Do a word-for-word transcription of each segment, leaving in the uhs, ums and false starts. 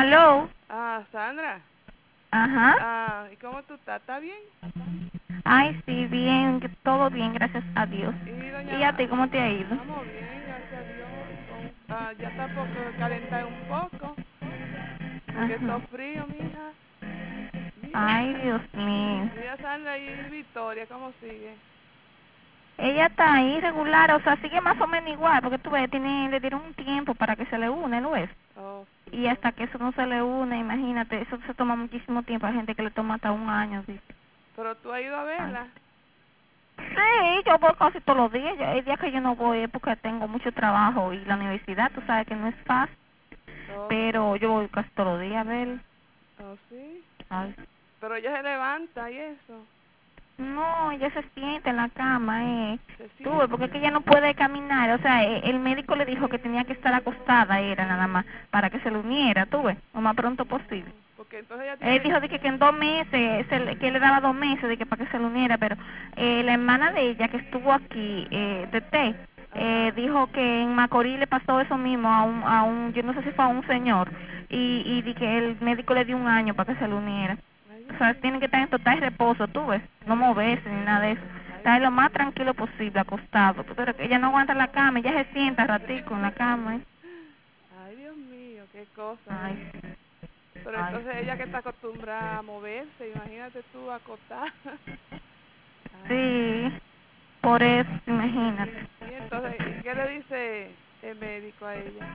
Aló. Ah, Sandra. Ajá. Ah, ¿y cómo tú estás? ¿Estás bien? Ay, sí, bien, que todo bien, gracias a Dios. Y ¿Y a doña, ti cómo te ha ido? estamos bien, gracias a Dios. Con, ah, ya está poco calentar un poco, porque Ajá. está frío, mija. Mira, Ay, Dios mío. mira Sandra y Victoria, ¿cómo sigue? Ella está ahí regular, o sea, sigue más o menos igual, porque tú ves, tiene, le dieron un tiempo para que se le une, ¿no ves? Oh, Y sí. hasta que eso no se le une, imagínate, eso se toma muchísimo tiempo. Hay gente que le toma hasta un año, ¿sí? Pero tú has ido a Ay. verla. Sí, yo voy casi todos los días. Ya- El día que yo no voy es porque tengo mucho trabajo y la universidad, tú sabes que no es fácil, Oh, pero sí. yo voy casi todos los días a ver. Oh, sí. Ay. Pero ella se levanta y eso. No, ella se sienta en la cama, eh. Se Tuve, porque es sienta. que ella no puede caminar, o sea, eh, el médico le dijo que tenía que estar acostada, era nada más, para que se le uniera, tuve, lo más pronto posible. Oh, porque entonces ella Él tiene... dijo de que, que en dos meses, se le- que él le daba dos meses de que para que se le uniera, pero eh, la hermana de ella que estuvo aquí, eh, de T, eh, Ajá. dijo que en Macorís le pasó eso mismo a un, a un, yo no sé si fue a un señor, y, y de que el médico le dio un año para que se le uniera. Ay, O Dios sea, mío. tienen que estar en total reposo, tú ves, no Sí. moverse ni nada de eso. Ay, Estar lo más sí. tranquilo posible, acostado, pero que ella no aguanta la cama, ella se sienta ratico en la cama, ¿eh? Ay, Dios mío, qué cosa, Ay, ¿verdad? Pero ay, entonces ella que está acostumbrada a moverse, imagínate tú acostada. Ay, sí, por eso, imagínate. y entonces, ¿y qué le dice el médico a ella?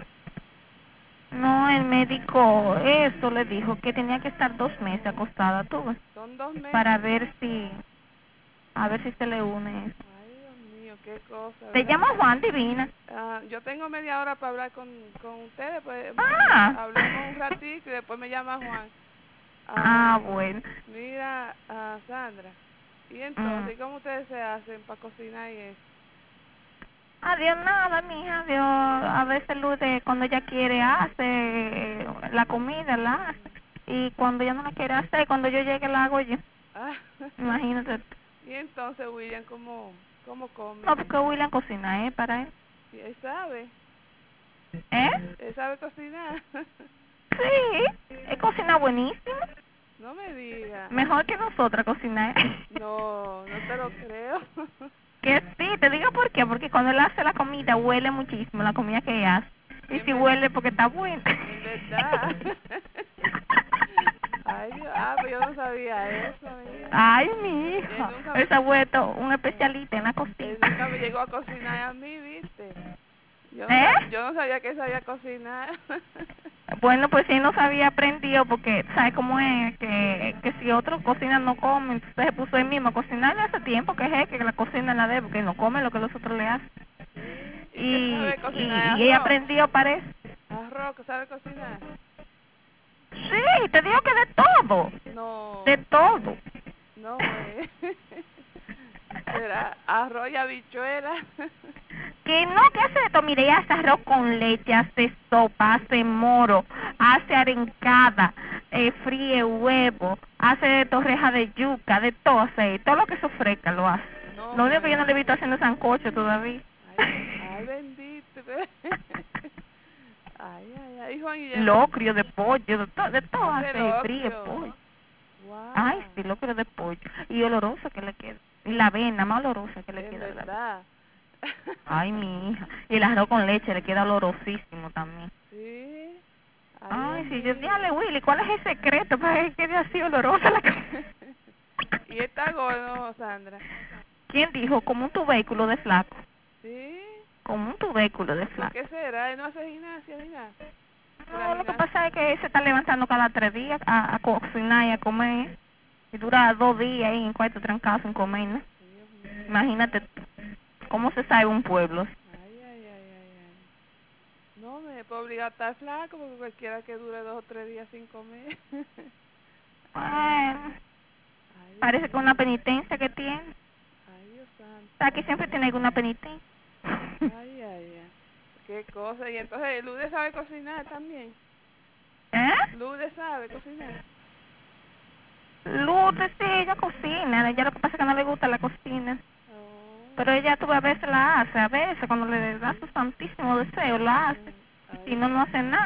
No, el médico, eso le dijo que tenía que estar dos meses acostada, tú ves, Son dos para meses. ver si, a ver si se le une. Ay, Dios mío, qué cosa, Te ¿verdad? llamo Juan Divina. Ah, yo tengo media hora para hablar con, con ustedes, pues Ah, hablemos un ratito y después me llama Juan. ah, Ah, bueno. mira, ah, Sandra, y Mm. entonces, ¿cómo ustedes se hacen para cocinar y eso? Adiós, nada, mija, adiós. A veces Lourdes, cuando ella quiere, hace la comida, la hace. Mm. Y cuando ella no la quiere hacer, cuando yo llegue, la hago yo. Ah, Imagínate. y entonces, William, ¿cómo, cómo come? No, porque William cocina, ¿eh? Para él. ¿Y él sabe? ¿Eh? ¿Él sabe cocinar? Sí, él cocina buenísimo. No me diga. Mejor que nosotras cocinar. No, no te lo creo. Que sí, te digo por qué, porque cuando él hace la comida huele muchísimo la comida que ella hace. Y En si ver- huele porque está buena. en verdad. Ay, Dios. Ah, pues yo no sabía eso, mira. Ay, mi Y él hijo, nunca él me, se ha vuelto un especialista en la él cocina. nunca me llegó a cocinar a mí, ¿viste? Yo no, ¿Eh? sab- yo no sabía que él sabía cocinar. Bueno, pues si él no sabía, aprendió, porque sabe cómo es, que, que si otros cocinan no comen, entonces se puso él mismo a cocinar hace tiempo, que es él que la cocina la de, porque no come lo que los otros le hacen. Sí. ¿Y qué Y, sabe cocinar? y, y ella Arroz. aprendió, parece. Arroz, ¿qué sabe cocinar? Sí, te digo que de todo, de No, todo. no juegue. Será arroz y habichuela. Que no, que hace de todo, mire, ella hace arroz con leche, hace sopa, hace moro, hace arencada, eh, fríe huevo, hace torreja de yuca, de todo hace, todo lo que se ofrezca lo hace. No Lo único que yo no le he juegue. visto haciendo sancocho todavía. Ay, ay, bendito. Ay, ay, ay, Juan Guillermo, Locrio de pollo, de todo, de todo hace hace, fríe locrio. pollo. Ay, Wow, sí, locrio de pollo. Y oloroso que le queda. Y la avena más olorosa que le en queda de la avena. verdad. Ay, mi hija. Y el arroz con leche le queda olorosísimo también. Sí, ay, Dios Ay, sí, yo mío. dígale, Willy, ¿cuál es el secreto para que quede así olorosa la comida? Y está gordo, Sandra. ¿Quién dijo? Como un tubérculo de flaco. Sí, Como un tubérculo de ¿y por flaco. qué será? Él no hace gimnasia ni nada. ¿Será No, lo que gimnasia? pasa es que él se está levantando cada tres días a, a cocinar y a comer. Y dura dos días ahí en cuarto trancado sin comer, ¿no? Dios mío. Imagínate tú, cómo se sabe un pueblo. Ay, ay, ay, ay, ay. No me puedo obligar a estar flaco porque cualquiera que dure dos o tres días sin comer. Bueno, Ay, Dios parece que una mío. penitencia que tiene. Ay, Dios santo. Aquí siempre tiene alguna penitencia. Ay, ay, ay. Qué cosa. Y entonces, Lude sabe cocinar también. ¿Eh? Lude sabe cocinar. Lourdes, sí, ella cocina. Ella lo que pasa es que no le gusta la cocina. Oh, Pero ella tú a veces la hace, a veces cuando le da su santísimo deseo la hace. ah, Si ay, no, no hace nada.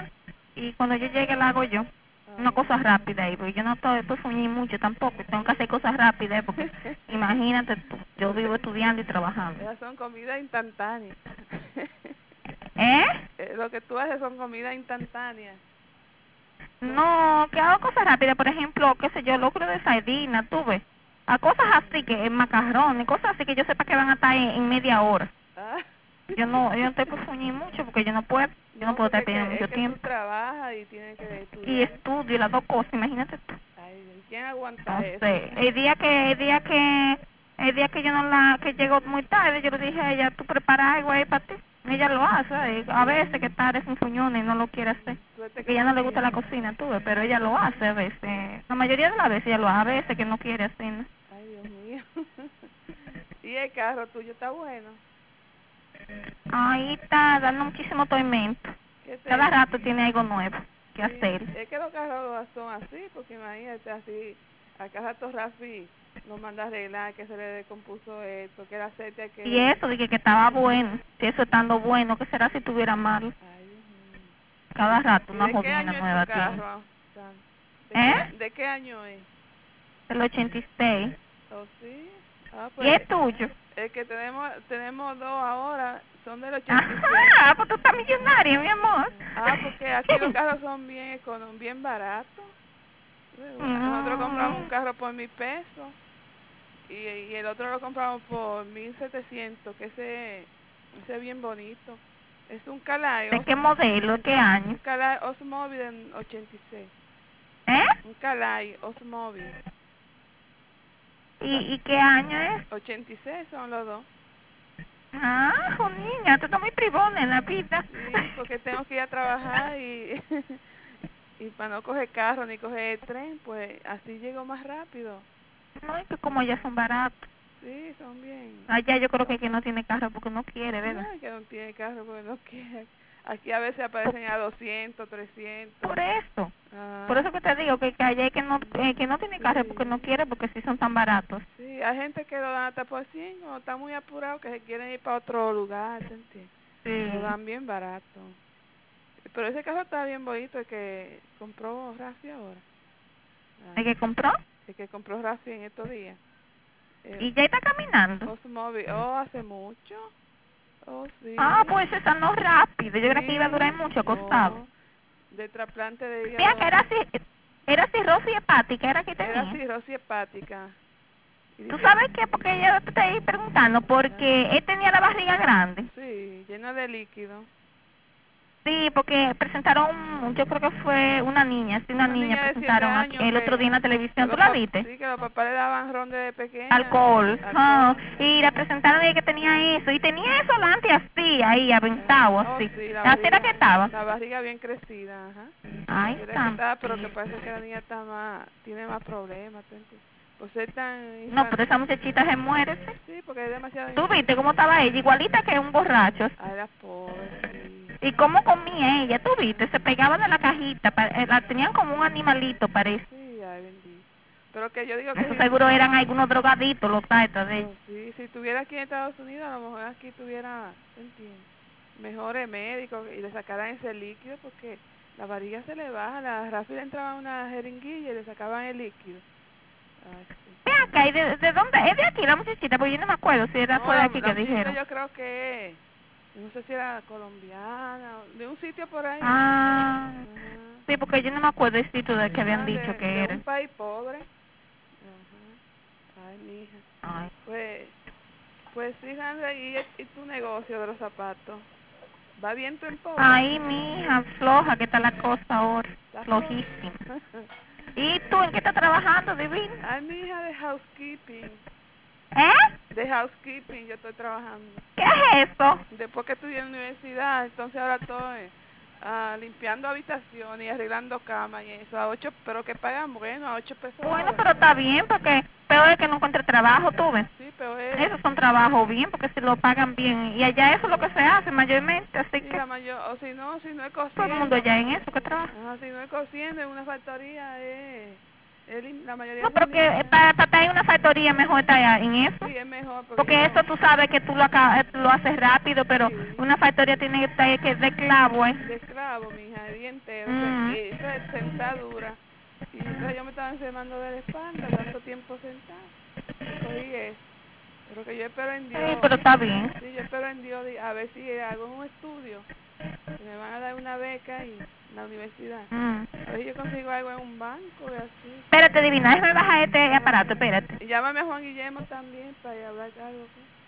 y cuando yo llegue la hago yo. Una cosa rápida ahí, porque yo no estoy, estoy soñando mucho tampoco, tengo que hacer cosas rápidas, porque imagínate tú, yo vivo estudiando y trabajando. Esas son comidas instantáneas. ¿Eh? Eh, Lo que tú haces son comidas instantáneas. No, que hago cosas rápidas, por ejemplo, qué sé yo, locro de sardina, tú ves, a cosas así, que en macarrones, cosas así que yo sepa que van a estar en, en media hora. Ah, Yo no, yo no estoy por soñar mucho, porque yo no puedo, yo no no, puedo porque estar es perdiendo que, es mucho que tú tiempo. trabajas y tienes que Y estudiar. estudio las dos cosas, imagínate tú. Ay, ¿quién aguanta No eso? sé, el día que, el día que, el día que yo no la, que llego muy tarde, yo le dije a ella, tú preparas algo ahí para ti. Ella lo hace, y a veces que está desenfuñona y no lo quiere hacer. Suerte que Porque ella no le gusta tenía. la cocina, tú ves, pero ella lo hace a veces. La mayoría de las veces ella lo hace, a veces que no quiere hacer, ¿no? Ay, Dios mío. ¿Y el carro tuyo está bueno? Ahí está dando muchísimo tormento. ¿Qué te... Cada rato tiene algo nuevo que Sí, hacer. es que los carros son así, porque imagínate así, a cada rato Rafi nos manda a arreglar que se le descompuso esto, que el aceite que... Y eso, dije que estaba bueno. Si eso estando bueno, ¿qué será si estuviera mal? Ay, Dios mío. Cada rato ¿Y una de qué jodina año es nueva tu tiene. carro, Sam? ¿De, ¿Eh? qué, ¿De qué año es? El ochenta y seis. ¿Oh, sí? Ah, ¿Y pues es tuyo? el que tenemos tenemos dos ahora son del ochenta y seis. Ajá, pues tú estás millonaria, mi amor. Ah, porque aquí los carros son bien econom bien baratos. Nosotros compramos un Mm, carro por mil pesos y, y el otro lo compramos por mil setecientos, que ese, ese es bien bonito. Es un Calais, ¿De qué modelo? ¿De qué año? un Calais Osmobile en ochenta y seis. ¿Eh? Un Calais Osmobile. ¿Y, ¿Y qué año es? ochenta y seis son los dos. Ah, jo, niña, tú estás muy privona en la vida. Sí, porque tengo que ir a trabajar y, y para no coger carro ni coger el tren, pues así llego más rápido. No, es que como ya son baratos. Sí, son bien. Allá yo creo que quien no tiene carro porque no quiere, ¿verdad? No, que no tiene carro porque no quiere. Aquí a veces aparecen a doscientos, trescientos. Por eso. Ah, Por eso que te digo que, que allá hay que no, eh, que no tiene carro porque no sí. quiere, porque sí son tan baratos. Sí, hay gente que lo dan hasta por cien, o está muy apurado, que se quieren ir para otro lugar, ¿te entiendes? Sí. Lo dan bien barato. Pero ese carro está bien bonito, el que compró Rafi ahora. Ah, ¿El que compró? el que compró Rafi en estos días. Eh, Y ya está caminando. Osmobile. Oh, hace mucho. Oh, sí. Ah, pues está no rápido. Yo creía que iba a durar Sí. mucho acostado. Oh, de trasplante de Mira que hígado. era así, era cirrosis hepática, era que Era tenía. cirrosis hepática. Y ¿Tú dice, sabes qué? Porque yo te estoy preguntando, porque él tenía la barriga grande. sí, llena de líquido. Sí, porque presentaron, yo creo que fue una niña, sí, una Una niña niña de siete presentaron aquí, años el otro que, día en la que televisión, ¿tú los la pap viste? sí, que los papás le daban ron de pequeña. Alcohol, ah, Alcohol. y la presentaron y que tenía eso, y tenía eso delante así, ahí, aventado, Ah, oh, así. sí, la Así era barriga, que estaba. la barriga bien crecida, ajá. Ay, Así era que estaba, pero que santísimo. parece que la niña está más, tiene más problemas, ¿te entiendes? Por ser tan No, pero esa infantil. muchachita se muere, sí. Sí, porque es demasiado ¿Tú infantil. viste cómo estaba ella? Igualita que un borracho. Ay, la pobre, sí. ¿Y cómo comía ella? ¿Tú viste? Se pegaba de la cajita, pa- eh, la tenían como un animalito, parece. Sí, ay, bendito. Pero que yo digo que Eso si, seguro eran algunos drogaditos, los taitas de ella. oh, sí, si estuviera aquí en Estados Unidos, a lo mejor aquí tuviera, ¿te entiendes? Mejores médicos y le sacaran ese líquido porque la varilla se le baja, la Rafi le entraba una jeringuilla y le sacaban el líquido. Ay, sí. Ve acá, ¿y de, de dónde? ¿Es de aquí la muchachita? Porque yo no me acuerdo si era No, fue de la, aquí la que muchachita dijeron. yo creo que, yo no sé si era colombiana, o de un sitio por ahí. Ah, Ajá. sí, porque yo no me acuerdo el sitio de que habían Ah, dicho de, que de era. un país pobre. Ajá. Ay, mija. Ay, Pues, pues sí, Sandra, ¿y, y tu negocio de los zapatos? ¿Va bien tu emporio? ay, mija, floja que está la cosa ahora, ¿Está flojo? flojísima. ¿Y tú en qué estás trabajando, divino? Ay, mi hija de housekeeping. ¿Eh? De housekeeping yo estoy trabajando. ¿Qué es eso? Después que estudié en la universidad, entonces ahora estoy ah, limpiando habitaciones y arreglando camas y eso, a ocho, pero que pagan bueno, a ocho pesos la Bueno, hora. pero está bien, porque peor es que no encuentre trabajo, tú ves. Sí, pero es, Esos son trabajos bien, porque si lo pagan bien. Y allá eso es lo que se hace mayormente, así sí, que la mayor, o si no, si no es todo el mundo cociendo, allá en eso que trabaja. ajá, si no es cociendo en una factoría, es El, la mayoría No, se pero que elimina. para, para estar en una factoría mejor estar en eso. Sí, es mejor porque, Porque yo eso tú sabes que tú lo, acá, lo haces rápido, pero sí, una factoría tiene que estar que de clavo, ¿eh? de esclavo, mi hija, el día entero, se, Mm. y se, sentadura. Y entonces yo me estaba enfermando de la espalda, tanto tiempo sentada, y cogí eso. Pero que yo espero en Sí, Dios, pero está bien. sí, yo espero en Dios, di- a ver si hago un estudio, que me van a dar una beca y en la universidad. Mm. A ver si yo consigo algo en un banco y así. Espérate, Divina, déjame bajar este aparato, espérate. Y llámame a Juan Guillermo también para hablar algo.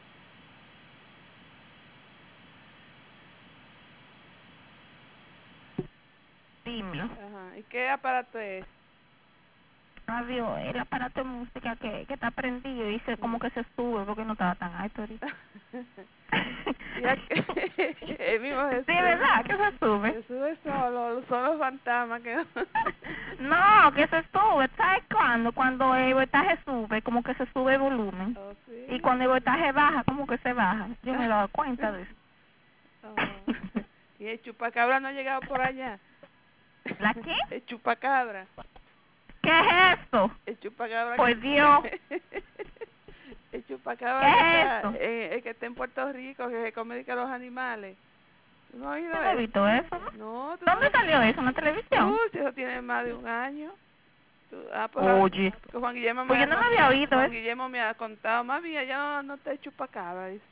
Dímelo. Ajá, ¿y qué aparato es? Radio, el aparato de música que, que está prendido y se, como Mm. que se sube porque no estaba tan alto ahorita. Y a que el mismo se Sí, sube. ¿verdad? Que se sube. Se sube solo, son los fantasmas que no. No, que se sube. ¿Sabes cuándo? Cuando el voltaje sube, como que se sube el volumen. Oh, Y sí. cuando el voltaje baja, como que se baja. Yo me he dado cuenta de eso. Oh. Y el chupacabra no ha llegado por allá. ¿La qué? El chupacabra. ¿Qué es eso? El chupacabra Por que... Dios. El ¿Qué chupacabra que es está, eso? eh, el que está en Puerto Rico, que se come que los animales. ¿Tú no has oído Yo no he eso? visto eso, ¿no? No, tú ¿Dónde no. salió eso? ¿En la televisión? Uy, si eso tiene más de un año. Tú- ah, pues, ah, Oye, porque Juan Guillermo me pues yo ha, no lo con- había oído Juan eso. Guillermo me ha contado, más bien, ya no, no te chupacabra, dice.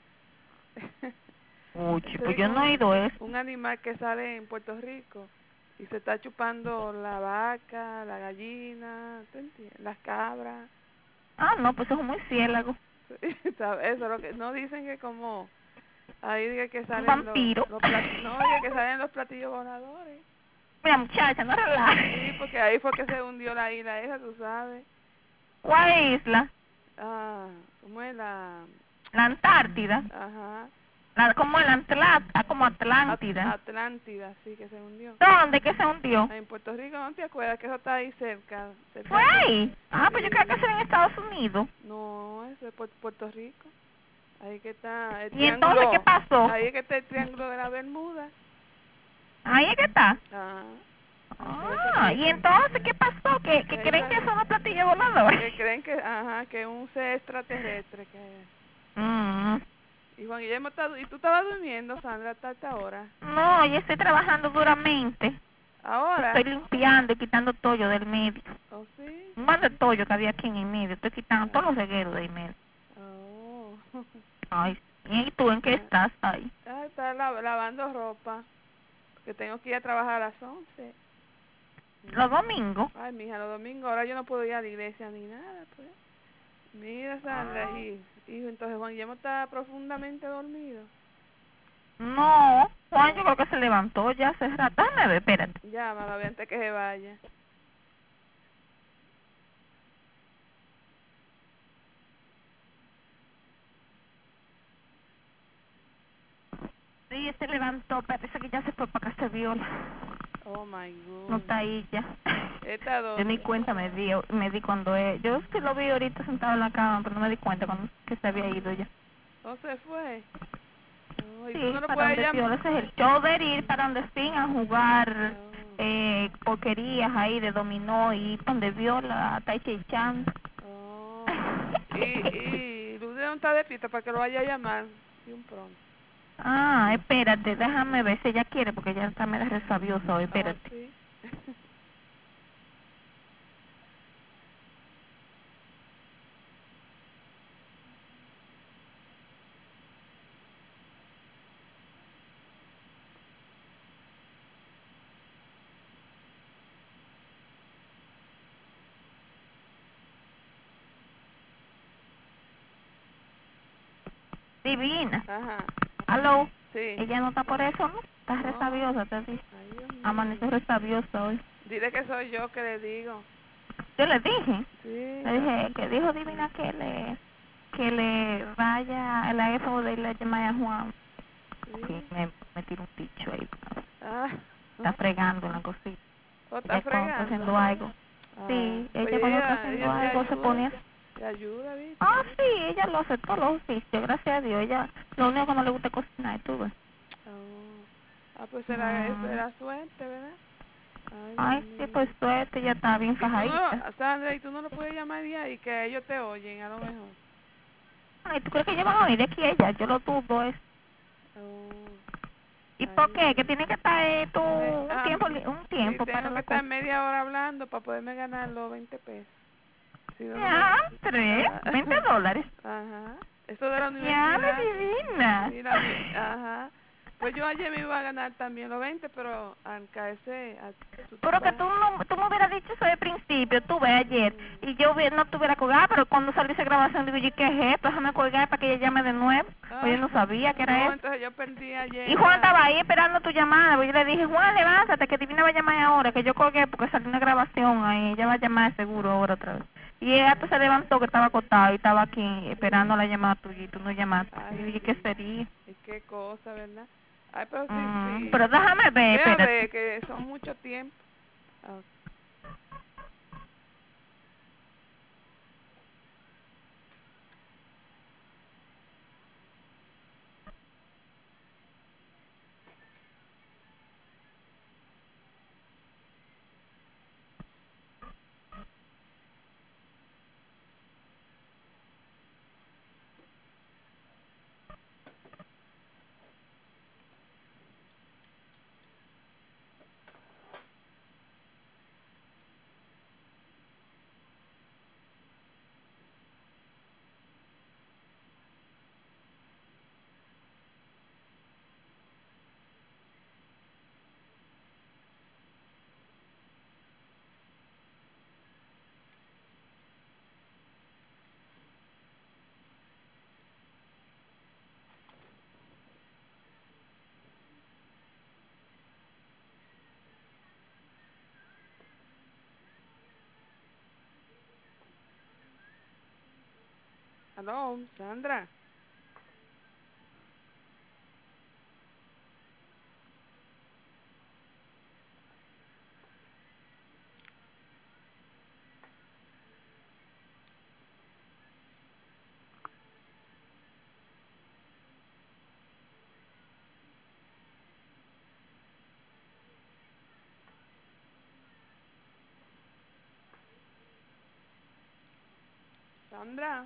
Oye, Ese pues es yo no he un, oído eso. un animal que sale en Puerto Rico y se está chupando la vaca, la gallina, ¿tú entiendes? Las cabras. Ah, no, pues eso es muy ciélago. Eso es lo que no dicen que como ahí dice que Un salen los vampiro. los plat, no, dice que salen los platillos voladores. Mira, muchacha, no Sí, relajes. porque ahí fue que se hundió la isla esa, tú sabes. ¿Cuál isla? Ah, ¿cómo es la? La Antártida. Ajá. La, como el Atlántida, como At- Atlántida. Atlántida, sí, que se hundió. ¿Dónde que se hundió? Ah, en Puerto Rico, ¿no te acuerdas que eso está ahí cerca? cerca Fue de Puerto- ahí. Ah, pues yo creo que Sí. eso era en Estados Unidos. No, eso es Pu- Puerto Rico. Ahí que está el ¿Y entonces qué triángulo. pasó? Ahí es que está el triángulo de la Bermuda. Ahí es que está. Ah, ahí por eso Ah, que, ¿y entonces qué pasó? ¿Que, que que ahí creen que sale. son los platillos voladores? Que creen que, ajá, que es un ser extraterrestre que es. Mm. Y Juan Guillermo está, y tú estabas durmiendo, Sandra, hasta esta hora. No, yo estoy trabajando duramente. Ahora. Estoy limpiando y quitando tollo del medio. ¿Oh, sí? Un buen de tollo que había aquí en el medio. Estoy quitando Ah. todos los regueros del medio. Oh. Ay, ¿y tú en qué Ah, estás ahí? ah, está la- lavando ropa. Que tengo que ir a trabajar a las once. Los domingos. Ay, mija, los domingos ahora yo no puedo ir a la iglesia ni nada, pues. Mira, Sandra, Ah. y, y entonces Juan Guillermo está profundamente dormido. No, Juan yo Oh, creo que se levantó ya hace rato. Déjame ver, espérate. llámalo a ver antes que se vaya. Sí, se levantó, parece que ya se fue para casa de Viola. Oh, my No God. está ahí ya. ¿Está Yo ni dónde? cuenta me di, me di cuando él, yo sí lo vi ahorita sentado en la cama, pero no me di cuenta cuando que se había ido ya. ¿O se fue? Oh, ¿y tú no Sí, lo para puedes donde llamar? Viola, ese es el show de ir para donde Spin a jugar Oh, eh, porquerías ahí de dominó y donde Viola, a Tai Chi Chan. oh. Y, y Lourdes no está despierta para que lo vaya a llamar de un pronto. Ah, espérate, déjame ver si ella quiere porque ella está medio resabiosa hoy, Oh, espérate. sí. Divina. Ajá, Aló. sí. Ella no está por eso, ¿no? Está No. resabiosa, te dice. Ay, Dios mío. Amaneció resabiosa hoy. Dile que soy yo que le digo. Yo le dije, Sí. le dije que dijo Divina que le que le vaya a la F O de la llamada a Juan. Sí. Y me, me tiró un dicho ahí. Ah. Está fregando en la cocina. ¿O está Ella cuando está fregando? haciendo algo. Ah, Sí, pues ella cuando está ella, haciendo ella te algo se pone ayuda. así. Te ayuda, ¿viste? Ah, sí, ella lo hace todos los oficios, gracias a Dios. Ella, lo único que no le gusta es cocinar, tú ves. Oh. Ah, pues será, eso Mm. era suerte, ¿verdad? Ay, Ay, Dios sí, mío. pues suerte, ya está bien Y tú no, fajadita. Sandra, y tú no lo puedes llamar de ahí, que ellos te oyen, a lo mejor. Ay, ¿tú crees que ellos van a oír de aquí a ella? Yo lo dudo eso. Oh, ¿Y ay, por qué? Dios Que tiene que estar eh, tú Me- un ah, tiempo, li- un sí, tiempo para tengo que la estar cosa. media hora hablando para poderme ganar los veinte pesos. Si no, no me... Ya, tres, ah, veinte dólares. ajá. Eso de la Ya, universidad. divina. Sí, la uni- ajá. Pues yo ayer me iba a ganar también los veinte, pero al caerse, a, tú, tú Pero que vas... tú, no, tú me hubieras dicho eso de principio, tú ves ayer, Mm. y yo hubiera- no te hubiera colgado, pero cuando salió esa grabación digo, ¿y qué es esto? Déjame colgar para que ella llame de nuevo. Pues Ah, yo no sabía que era no, eso. entonces yo perdí Y ayer Juan la... estaba ahí esperando tu llamada, pues yo le dije, Juan, levántate, que Divina va a llamar ahora, que yo colgué porque salió una grabación ahí, ella va a llamar seguro ahora otra vez. Y ella pues, se levantó, que estaba acostado y estaba aquí esperando la llamada tuya y tú no llamaste. Ay, Y yo dije, ¿qué bendito. sería? Y qué cosa, ¿verdad? Ay, pero sí, Mm, sí. pero déjame ver, Ve a espérate. ver, que son mucho tiempo. Ah, aló, Sandra. Sandra.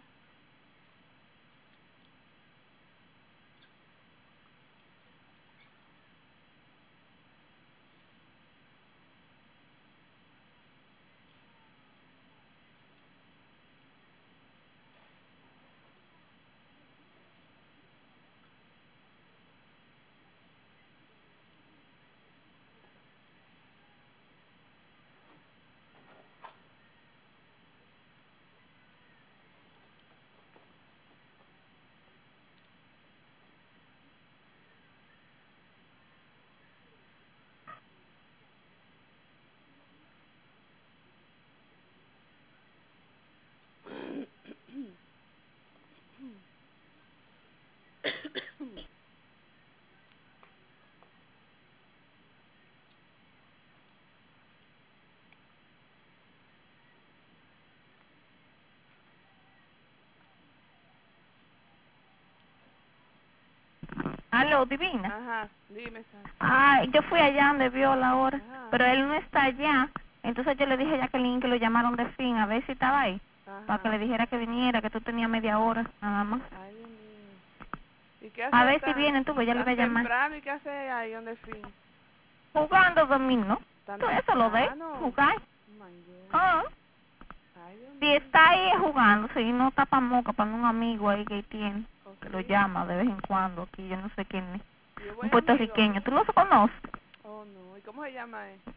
Aló, Divina. Ajá, dime, Sandra. Ah, yo fui allá donde vio la hora, Ajá, pero él no está allá. Entonces yo le dije a Jacqueline que lo llamaron de fin, a ver si estaba ahí, para que ajá. le dijera que viniera, que tú tenías media hora, nada más. Ay, Dios mío. ¿Y qué A hace ver si tan, vienen tú, pues yo le iba tan a llamar. temprano y qué hace ahí donde fin? Jugando dominó. Tan Tú eso lo ves, temprano. jugar. Oh my God. Ah, Ay, Dios si mío. está ahí es jugando, si no tapa moca para un amigo ahí que tiene, ¿O que lo sí? llama de vez en cuando aquí, yo no sé quién es. ¿Y es Un buen amigo? puertorriqueño, ¿tú lo conoces? Oh, no. ¿Y cómo se llama él?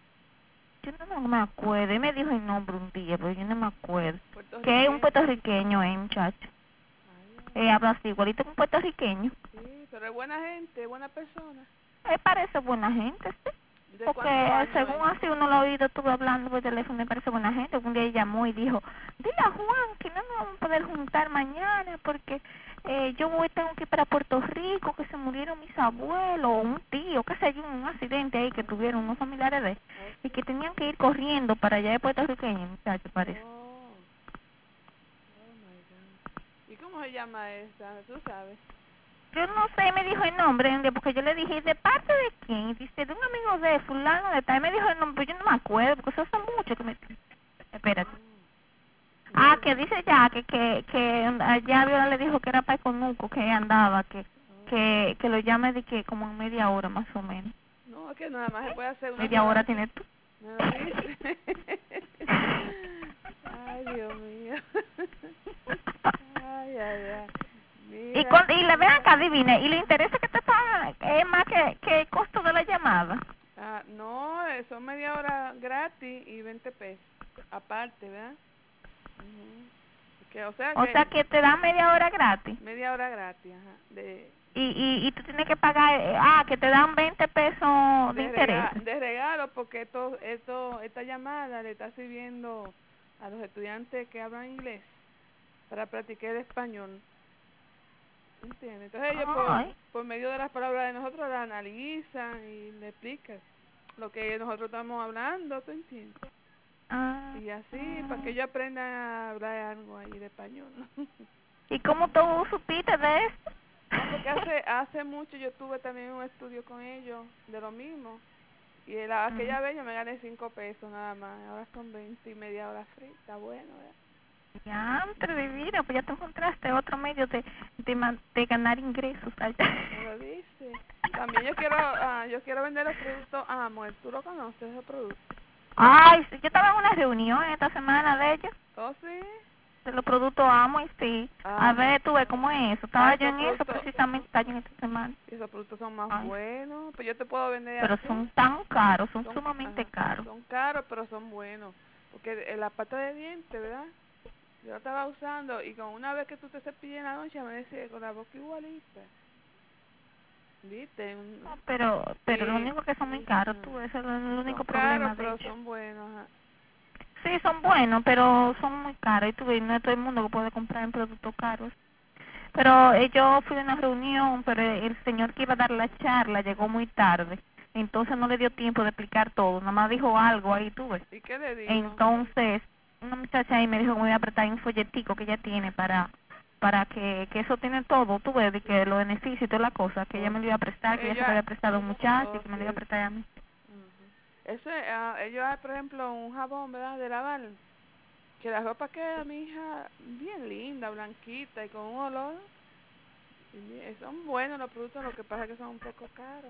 Yo no, no me acuerdo, él me dijo el nombre un día, pero yo no me acuerdo. Que es un Puertorriqueño. puertorriqueño, eh, muchacho. Ay, Dios Eh, mío. habla así, igualito que un puertorriqueño. Sí, pero es buena gente, buena persona. Me parece buena gente, sí. ¿De Porque cuántos años según es? así uno lo ha oído, estuve hablando por teléfono, me parece buena gente. Un día él llamó y dijo, dile a Juan que no nos vamos a poder juntar mañana porque eh, yo voy, tengo que ir para Puerto Rico, que se murieron mis abuelos, o un tío, qué sé yo, un accidente ahí que tuvieron unos familiares de él, Oh, y sí. que tenían que ir corriendo para allá de puertorriqueño, muchacho, parece. Oh. Oh, my God. ¿Y cómo se llama esa? ¿Tú sabes? Yo no sé, me dijo el nombre, de- porque yo le dije, ¿de parte de quién? Y dice, de un amigo de fulano de tal. Y me dijo el nombre, pero yo no me acuerdo, porque eso hace mucho que me... Espérate. Ah, que dice ya que que que allá Viola le dijo que era para Conuco que andaba, que que que lo llame de que como en media hora más o menos. No, es que nada más se puede hacer una Media hora sola. tienes tú. ¿Me lo dice? Ay, Dios mío. Ay, ay, ay. Y Mira. con, y le vean acá, adivine, y le interesa que te pagan es más que, que el costo de la llamada. Ah, no, eh, son media hora gratis y veinte pesos. Aparte, ¿verdad? Ujú. Que, o sea O sea que que te dan media hora gratis. media hora gratis, ajá. De, Y, y, y tú tienes que pagar, eh, ah, que te dan veinte pesos de de, interés. rega, de regalo, porque esto, esto, esta llamada le está sirviendo a los estudiantes que hablan inglés para practicar el español. ¿Entiendes? Entonces ellos por, Ay. por medio de las palabras de nosotros la analizan y le explican lo que nosotros estamos hablando, ¿tú entiendes? Ah. Y así, para que ellos aprendan a hablar algo ahí de español. ¿Y cómo tú supiste de eso? No, porque hace hace mucho yo tuve también un estudio con ellos de lo mismo. Y el, aquella vez yo me gané cinco pesos nada más. Ahora son veinte y media hora free. Está bueno, ¿verdad? Ya, entre divina, pues ya te encontraste otro medio de, de, man- de ganar ingresos allá. Me lo dice. También yo quiero ah, yo quiero vender los productos Amor. ¿Tú lo conoces, esos productos? Ay, sí, yo estaba en una reunión esta semana de ellos, ¿Oh, sí? de los productos Amo y sí. A Ah, ver, tú ves cómo es eso. ah Estaba yo esos en eso productos, precisamente estaba yo en esta semana. esos productos son más Ay, buenos. Pues yo te puedo vender pero así. son tan caros, son Son, sumamente ajá, caros. son caros, pero son buenos. Porque en la pasta de dientes, ¿verdad? Yo la estaba usando y con una vez que tú te cepillas en la noche me decía con la boca igualita. ¿Viste? Un- No, pero, pero lo y único que son muy caros, tú, ah, ese es el son único caros, problema de pero ellos. son buenos. Ajá. Sí, son buenos, pero son muy caros y tú ves, no es todo el mundo que puede comprar en productos caros. Pero eh, yo fui a una reunión, pero el señor que iba a dar la charla llegó muy tarde. Entonces no le dio tiempo de explicar todo. Nada más dijo algo ahí, tú ves. ¿Y qué le dijo? Entonces, una muchacha ahí me dijo que me iba a apretar un folletico que ella tiene para para que, que eso tiene todo, tú ves, de que los beneficios y toda la cosa, que ella Oh, me lo iba a prestar, que ella se lo ella, había prestado a un muchacho y oh, que me sí. lo iba a prestar a mí. Ujú. Ese, ah, ellos hay, por ejemplo, un jabón, ¿verdad? De lavar. Que la ropa queda, mi hija, bien linda, blanquita y con un olor. Y bien- son buenos los productos, lo que pasa es que son un poco caros.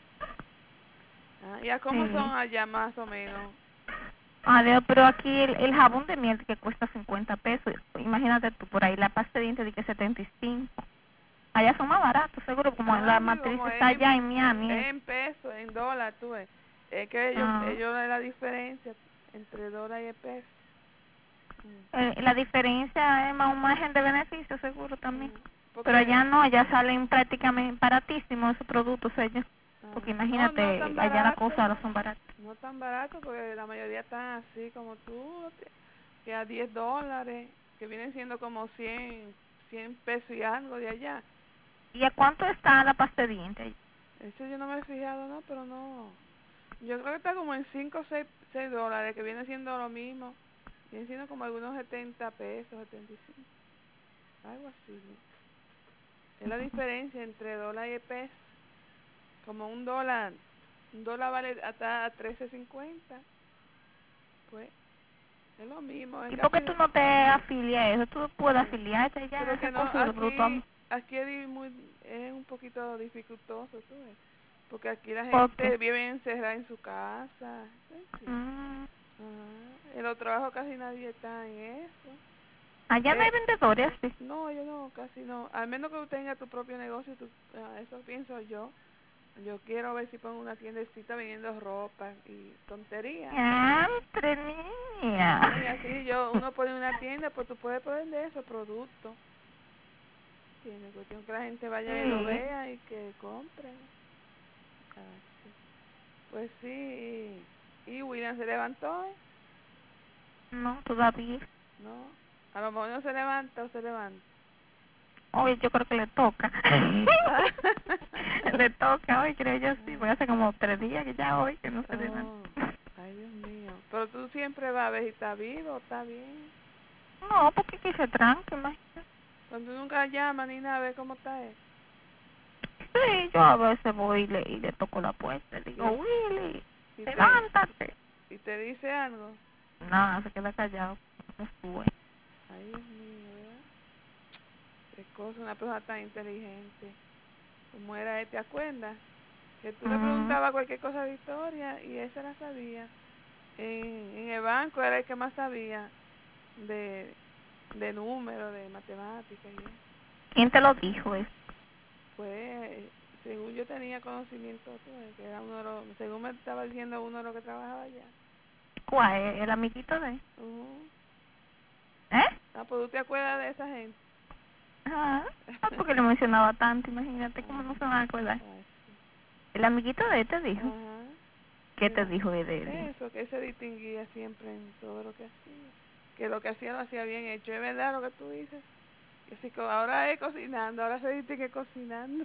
Ah, ¿y a cómo Sí. son allá más o menos? Ah, Dios, pero aquí el, el jabón de miel que cuesta cincuenta pesos, imagínate tú por ahí, la pasta de dientes de que setenta y cinco. Allá son más baratos, seguro, como la Ah, sí, matriz como es está en, allá en Miami. es en pesos, en dólar, tú ves. Es que ellos, Ah, ellos ven la diferencia entre dólar y el peso. Mm, eh, la diferencia es más un margen de beneficio, seguro también. mm, Pero porque, allá no, allá salen prácticamente baratísimos esos productos ellos. Porque ajá, no, no imagínate, tan allá las barato, cosas no son baratas. no tan barato, porque la mayoría están así como tú, que que a diez dólares, que vienen siendo como cien cien pesos y algo de allá. ¿Y a cuánto está la pasta de dientes? Eso yo no me he fijado, no, pero no. Yo creo que está como en cinco o seis dólares, que viene siendo lo mismo. Viene siendo como algunos setenta pesos, setenta y cinco. Algo así, ¿no? Es la diferencia entre dólar y peso. Como un dólar, un dólar vale hasta trece cincuenta. Pues es lo mismo, es ¿Y por qué casi... tú no te afilias a eso? Tú puedes eh, afiliarte allá en pero esa que no, cosa de aquí, bruto. aquí es, di- muy, es un poquito dificultoso, ¿tú ves? Porque aquí la ¿Por qué? gente vive encerrada en su casa. ¿Sí? Mm, Ajá. En los trabajos casi nadie está en eso. allá no hay Eh, vendedores, sí. no, yo no, casi no. Al menos que tú tengas tu propio negocio, tú, ah, eso pienso yo. Yo quiero ver si pongo una tiendecita vendiendo ropa y tonterías. ¡Entre Ah, niña! y así yo, uno pone una tienda, pues tú puedes vender esos productos. Tiene cuestión que la gente vaya y lo Sí. vea y que compre. Así. Pues sí. ¿Y William se levantó hoy? No, todavía. No. A lo mejor no se levanta o se levanta. Hoy yo creo que le toca. Le toca hoy, creo yo sí. Voy a hacer como tres días que ya hoy que no se levanta. Oh, ay Dios mío. Pero tú siempre vas a ver si está vivo o está bien. No, porque que se tranque, imagínate. Cuando tú nunca llamas ni nada, a ver cómo está él. Sí, yo a veces voy y le, y le toco la puerta. Le digo, Willy, ¿Y te, levántate. ¿Y te dice algo? Nada, se queda callado. No sube. Ay, Dios mío, ¿verdad? Qué cosa, una persona tan inteligente. ¿Cómo era él? ¿Te acuerdas? Que tú le Mm. preguntabas cualquier cosa de historia y él se la sabía. En, en el banco era el que más sabía de, de números, de matemáticas y eso. ¿Quién te lo dijo eso? Pues, según yo tenía conocimiento, tú, de que era uno de los, según me estaba diciendo uno de los que trabajaba allá. ¿Cuál? ¿El amiguito de él? Uh-huh. ¿Eh? Ah, pues tú te acuerdas de esa gente. Ah, porque le mencionaba tanto, imagínate cómo no se va a acordar. Ah, sí. El amiguito de él te dijo. Ajá. ¿Qué Sí, te dijo de él? eso, que él se distinguía siempre en todo lo que hacía. Que lo que hacía lo hacía bien hecho. Es verdad lo que tú dices. Que si co- ahora es cocinando, ahora se distingue cocinando.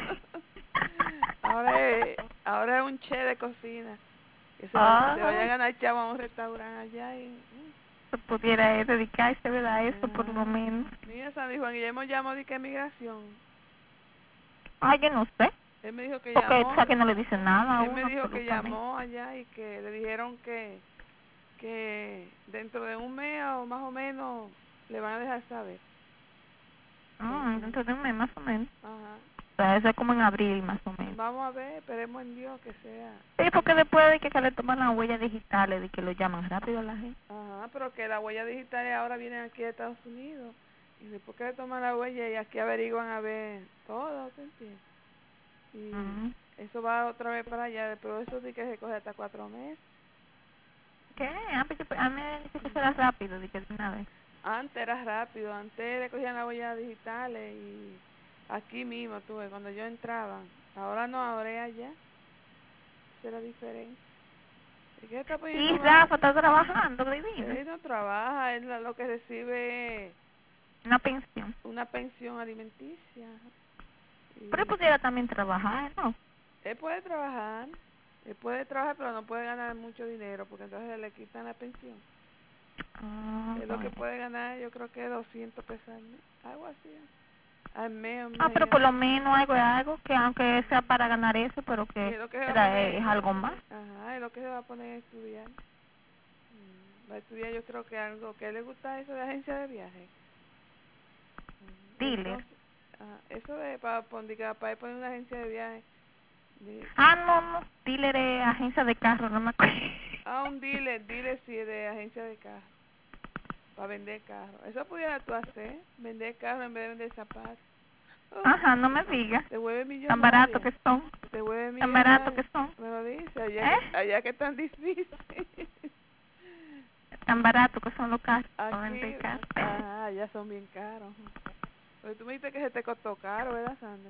ahora es ahora es un chef de cocina. Que se vaya, se vaya a Ah, ganar chavo a un restaurante allá y... mm. se pudiera él dedicarse, ¿verdad? A eso por lo Ah, menos. mira, San Juan Guillermo llamó de que migración. Ay, yo no sé. Él me dijo que Porque tú llamó, sabes que no le dice nada a él me uno dijo que absolutamente. llamó allá y que le dijeron que, que dentro de un mes o más o menos le van a dejar saber. Ah, dentro de un mes más o menos. Ajá. O sea, eso es como en abril más o menos. Vamos a ver, esperemos en Dios que sea. Sí, porque después de que, que le toman las huellas digitales, de que lo llaman rápido a la gente. Ajá, pero que las huellas digitales ahora vienen aquí a Estados Unidos. Y después que le toman la huella y aquí averiguan a ver todo, ¿te entiendes? Y Uh-huh. eso va otra vez para allá, pero eso sí que se coge hasta cuatro meses. ¿Qué? Ah, pues, a mí me dice que será rápido, de que de una vez. Antes era rápido, antes le cogían las huellas digitales y aquí mismo tuve, cuando yo entraba. Ahora no, ahora es allá. Esa es la diferencia. ¿Y qué está poniendo Y más? Rafa está trabajando, divino. Él no trabaja, él lo que recibe es Una pensión. una pensión alimenticia. Y Pero él pudiera también trabajar, ¿no? él puede trabajar, él puede trabajar, pero no puede ganar mucho dinero porque entonces le quitan la pensión. Ah, Es lo que puede ganar, yo creo que doscientos pesos al mes, algo así. Al mes, ah, pero imagínate. por lo menos algo es algo que aunque sea para ganar eso, pero Y que es lo que se va a era, es poner, algo más. ajá, es lo que se va a poner a estudiar. Mm, Va a estudiar, yo creo que algo que a él le gusta eso de agencia de viaje. Mm, Dealer. Entonces, ajá, eso de para poner, para él poner una agencia de viaje. De, Ah, no, no, dealer es agencia de carro, no me acuerdo. ah, un dealer, dealer sí, de agencia de carro. Para vender carro. Eso pudiera tú hacer, vender carro en vez de vender zapatos. Oh, Ajá, no me digas. te vuelve Tan barato millonaria. que son. Te vuelve Tan barato millonaria. que son. Me lo dice, allá ¿Eh? que, allá que es tan difícil. Tan barato que son los carros. para Aquí, vender carros. ajá, ya son bien caros. Pero tú me dijiste que se te costó caro, ¿verdad, Sandra?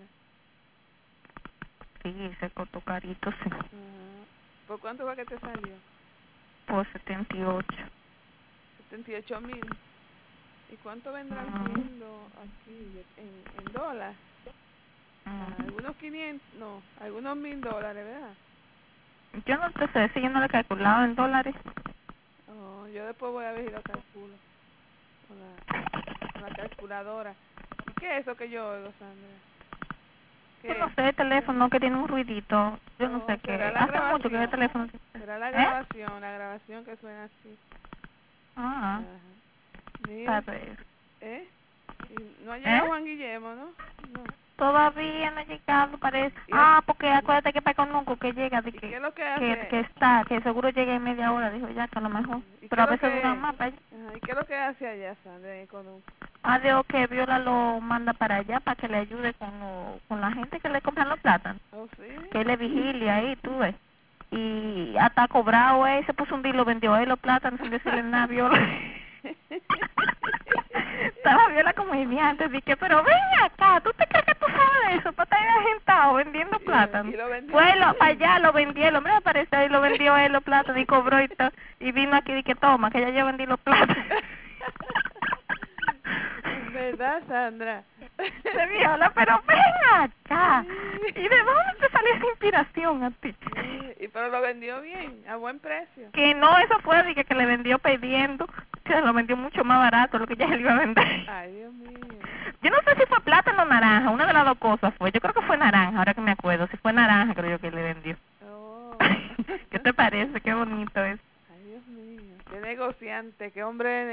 Sí, se costó carito, sí. Ajá. ¿Por cuánto fue que te salió? Por setenta y ocho. setenta y ocho mil. ¿Y cuánto vendrán Mm, siendo aquí en, en dólares? Ah, mm. algunos quinientos, no, algunos mil dólares, ¿verdad? Yo no te sé si yo no le he calculado en dólares. Oh, yo después voy a ver si lo calculo con la, con la calculadora. ¿Y qué es eso que yo oigo, Sandra? Yo ¿Qué no es? sé, el teléfono que tiene un ruidito. Yo no Oh, sé será qué. la Hace mucho que el grabación. teléfono. Será la ¿Eh? grabación, la grabación que suena así. Ah, Ajá. Mira, tal vez. ¿eh? Y no ha ¿Eh? llegado Juan Guillermo, ¿no? No. Todavía no ha llegado, parece. ¿Y, él, Ah, porque acuérdate que para Conunco que llega, de ¿Y qué que, es lo que que, hace? que está, que seguro llega en media hora, dijo ya, que a lo mejor. ¿Y qué Pero es a lo veces dura que, más para allá. ajá, ¿y qué es lo que hace allá, Sandra, en Conunco? Ah, digo que Viola lo manda para allá para que le ayude con, lo, con la gente que le compran los plátanos. ¿Oh, sí? Que él le vigilia ahí, tú ves. Y hasta cobrado, eh, se puso un día y lo vendió ahí los plátanos sin decirle nada a Viola. Estaba Viola como idiota, dije, pero ven acá, ¿tú te crees que tú sabes de eso? Para estar ahí agentado vendiendo y, plátanos. y lo vendió. Pues lo, para allá lo vendió, el hombre me apareció y lo vendió él los plátanos y cobró y todo. Y vino aquí y dije, toma, que ya yo vendí los plátanos. En verdad, Sandra. De Viola, pero ven acá. ¿Y de dónde te salió esa inspiración a ti? Y pero lo vendió bien, a buen precio. Que no, eso fue de que, que le vendió pidiendo, que lo vendió mucho más barato lo que ya le iba a vender. Ay, Dios mío. Yo no sé si fue plátano o naranja, una de las dos cosas fue. Yo creo que fue naranja, ahora que me acuerdo. Si fue naranja, creo yo que le vendió. Oh. ¿Qué te parece? Qué bonito es. Ay, Dios mío. Qué negociante, qué hombre